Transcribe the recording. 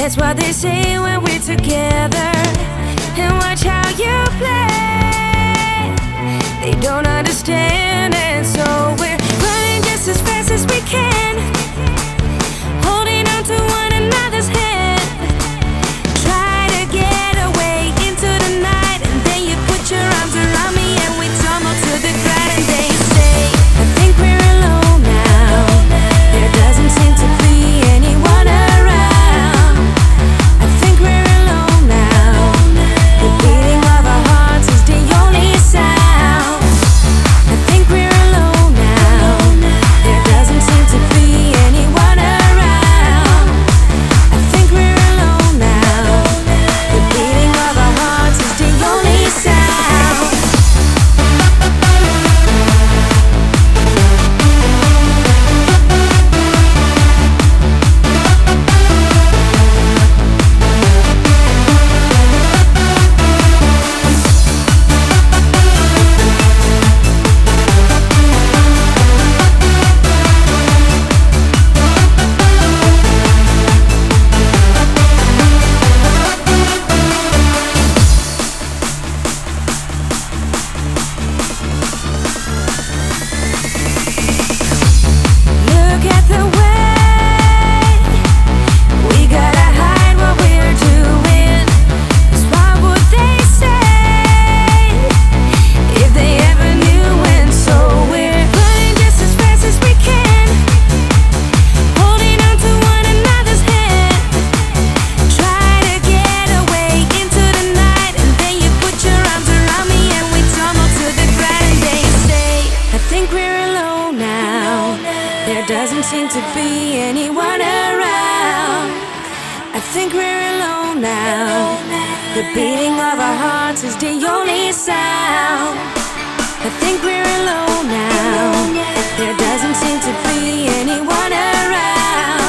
That's what they say when we're together. And watch how you play. They don't understand, and so we're running just as fast as we can, holding on to one another's hand. Try to get away into the night, and then you put your arms around me and we tumble to the ground. And they say, I think we're alone now. There doesn't seem to be anyone around. I think we're alone now. The beating of our hearts is the only sound. I think we're alone now. There doesn't seem to be anyone around. I think we're alone now. The beating of our hearts is the only sound. Look at the way we gotta hide what we're doing. 'Cause what would they say if they ever knew? And so we're running just as fast as we can, holding on to one another's hand. Try to get away into the night, and then you put your arms around me and we tumble to the ground. And they say, I think we're alone now. There doesn't seem to be anyone around. I think we're alone now. The beating of our hearts is the only sound. I think we're alone now. There doesn't seem to be anyone around.